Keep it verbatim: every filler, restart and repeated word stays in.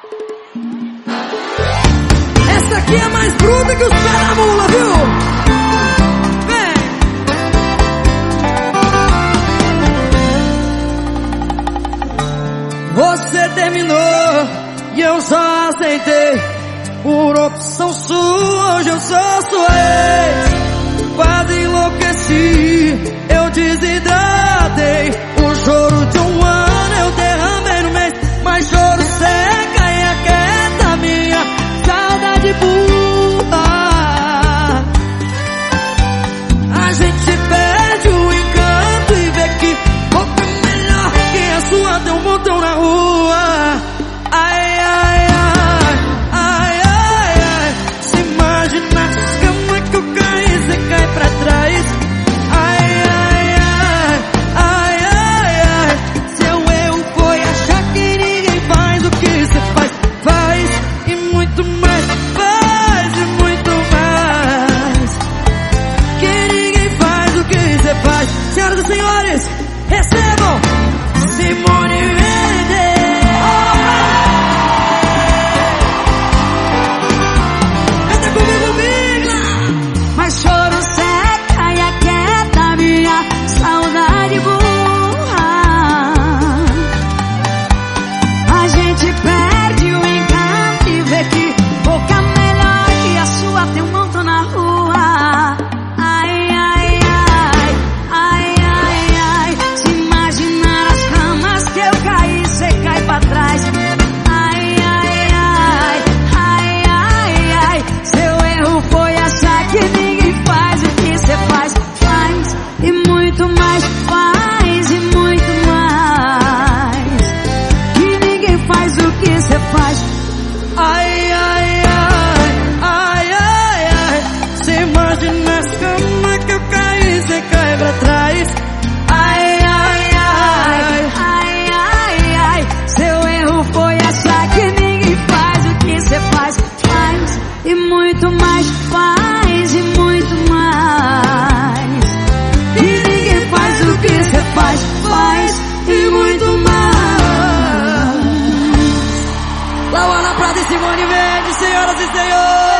Essa aqui é mais bruta que os pés da mula, viu? Vem! Você terminou e eu só aceitei por opção sua. Hoje eu sou sua ex. Quase enlouqueci, eu desidratei. O choro de um ano eu derramei no mês. Mas choro seca e aquieta minha saudade burra. A gente perde o encanto e vê que boca melhor que a sua tem um montão na rua. Ai, ai, ai, ai, ai, ai. Se imagina as camas que eu caí, você cai pra trás. Ai, ai, ai, ai, ai, ai. Seu erro foi achar que ninguém faz o que você faz. Faz e muito mais, faz e muito mais. Que ninguém faz o que você faz. Senhoras e senhores, recebam Simone Mendes. Canta comigo, Migla. Mas choro seca e aquieta minha saudade burra. A gente perde o encanto e vê que boca melhor que a sua tem um montão na rua. Ai, ai, ai, ai, ai, ai. Se imaginar as camas que eu caí, cê cai pra trás. Ai, ai, ai, ai, ai, ai. Seu erro foi achar que ninguém faz o que cê faz. Faz e muito mais, faz e muito mais. Que ninguém faz o que cê faz. Ai, ai, ai, ai, ai, ai. Você imagina as camas que eu caí, você cai pra trás. Ai, ai, ai, Ai, ai, ai. Seu erro foi achar que ninguém faz o que cê faz. Faz e muito mais, faz e muito mais. Que ninguém faz o que cê faz. Faz e muito mais. Lauana Prata e Simone Mendes, senhoras e senhores.